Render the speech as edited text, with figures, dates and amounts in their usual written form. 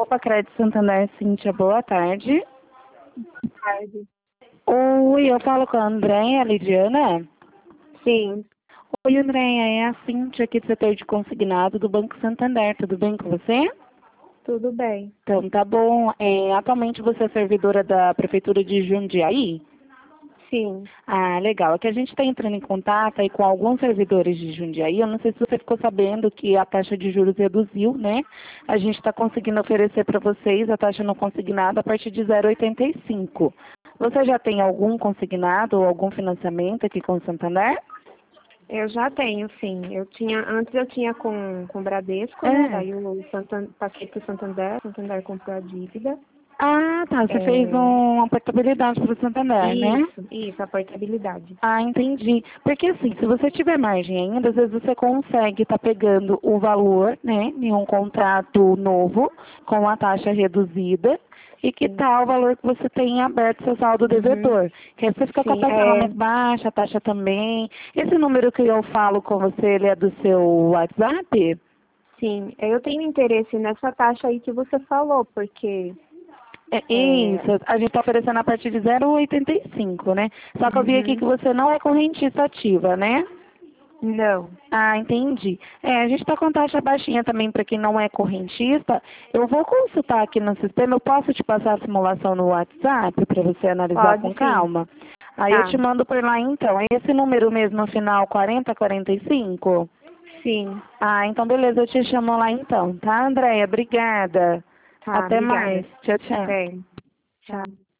Opa, Crédito Santander, Cíntia, boa tarde. Boa tarde. Oi, eu falo com a Andréia, Lidiana. Sim, Oi, Andréia, é a Cíntia aqui do setor de consignado do Banco Santander, tudo bem com você? tudo bem. Então, tá bom. Atualmente você é servidora da Prefeitura de Jundiaí? Sim, Ah, legal. É que a gente está entrando em contato aí com alguns servidores de Jundiaí. Eu não sei se você ficou sabendo que a taxa de juros reduziu, né? A gente está conseguindo oferecer para vocês a taxa não consignada a partir de 0,85. Você já tem algum consignado ou algum financiamento aqui com o Santander? eu já tenho, sim. Antes eu tinha com o Bradesco, né? É. Daí eu passei para o Santander comprou a dívida. Ah, tá. Você fez É, uma portabilidade para o Santander, né? isso, a portabilidade. Ah, entendi. Porque assim, se você tiver margem ainda, às vezes você consegue estar pegando o valor, né, em um contrato novo, com a taxa reduzida, e Sim. quitar o valor que você tem aberto seu saldo Uhum. devedor. Que aí você fica com a Sim, parcela mais baixa, a taxa também. Esse número que eu falo com você, ele é do seu WhatsApp? sim. Eu tenho interesse nessa taxa aí que você falou, porque É é, isso, a gente está oferecendo a partir de 0,85, né? Só que eu vi aqui que uhum, você não é correntista ativa, né? não. Ah, entendi. A gente está com taxa baixinha também para quem não é correntista. Eu vou consultar aqui no sistema. Eu posso te passar a simulação no WhatsApp para você analisar Pode com sim. calma? Aí eu te Tá. mando por lá então. É esse número mesmo no final, 4045? Sim. Ah, então beleza, eu te chamo lá então, tá, Andréia? Obrigada. Tá, Até obrigada. mais. Tchau, tchau. Até. Tchau.